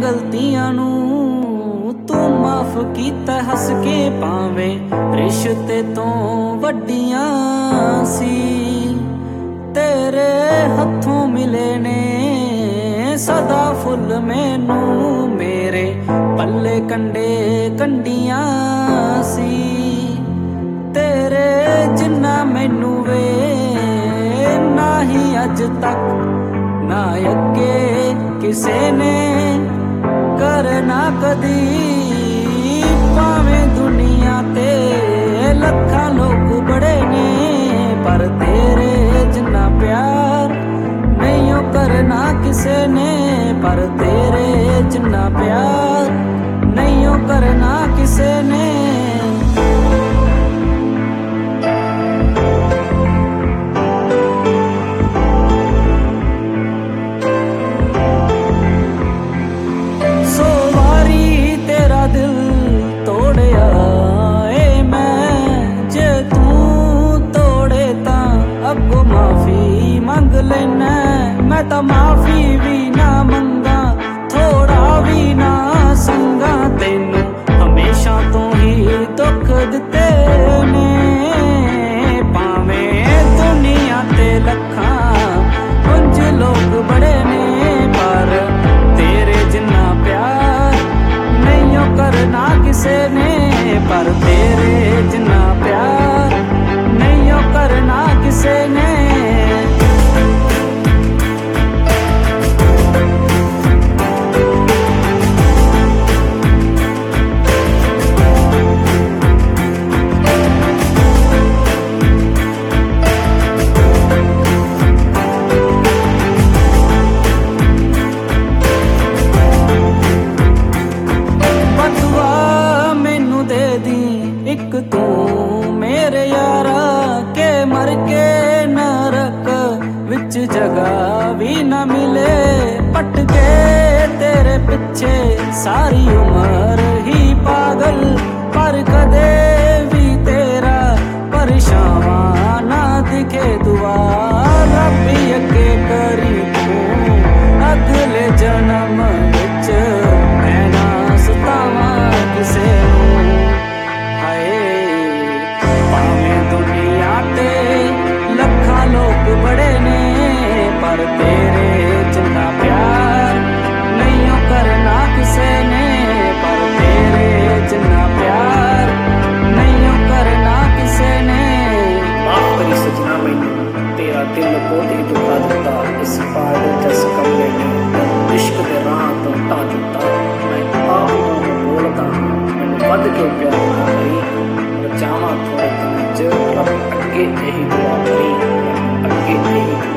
गलतियां नू तू माफ कीता हस के, भावें रिश्ते तो वड्डियां सी। तेरे हथों मिले ने सदा फुल मैनू, मेरे पल्ले कंडे कंडियां सी। तेरे जिन्ना मैनू वे ना ही अज तक ना अगे किसे ने करना कदी। भावें दुनिया ते लखां लोग बड़े ने, पर तेरे जिन्ना प्यार नहीं ओ करना किसे ने। पर तेरे जिन्ना प्यार नहीं ओ करना किसे ने। मंग लेना मैं तो माफी भी ना मंगा, थोड़ा भी ना संगा। तेनू हमेशा तो ही दुख दिते ने, भावें दुनिया ते लखां उंज लोग बड़े ने, पर तेरे जिन्ना प्यार नहीं ओ करना किसे ने। पर तेरे जिन्ना प्यार नहीं ओ करना किसे ने। एक तू मेरे यारा के मर के नरक विच जगह भी न मिले। पटके तेरे पिछे सारी उम्र ही पागल, पर कदे भी तेरा परछावा ना दिखे। दुआ रब अगे करी तू अगले जन्म विच मैं ना सतावा किसे। लोग बड़े ने, पर तेरे जिन्ना प्यार नहीं ओ करना किसे ने। पर तेरे जिन्ना प्यार नहीं ओ करना किसे ने। माफ करी सजना मैनू तेरा दिल बहुत ही दुखा दिता। इस पागल जस कमले ने इश्क दे राह तो ढा दिता। मैं आप बोलदा मैनू वध के प्यार ना करी, पर जावां थोड़े दिन च रब अगे यही दुआ करी। अगे यही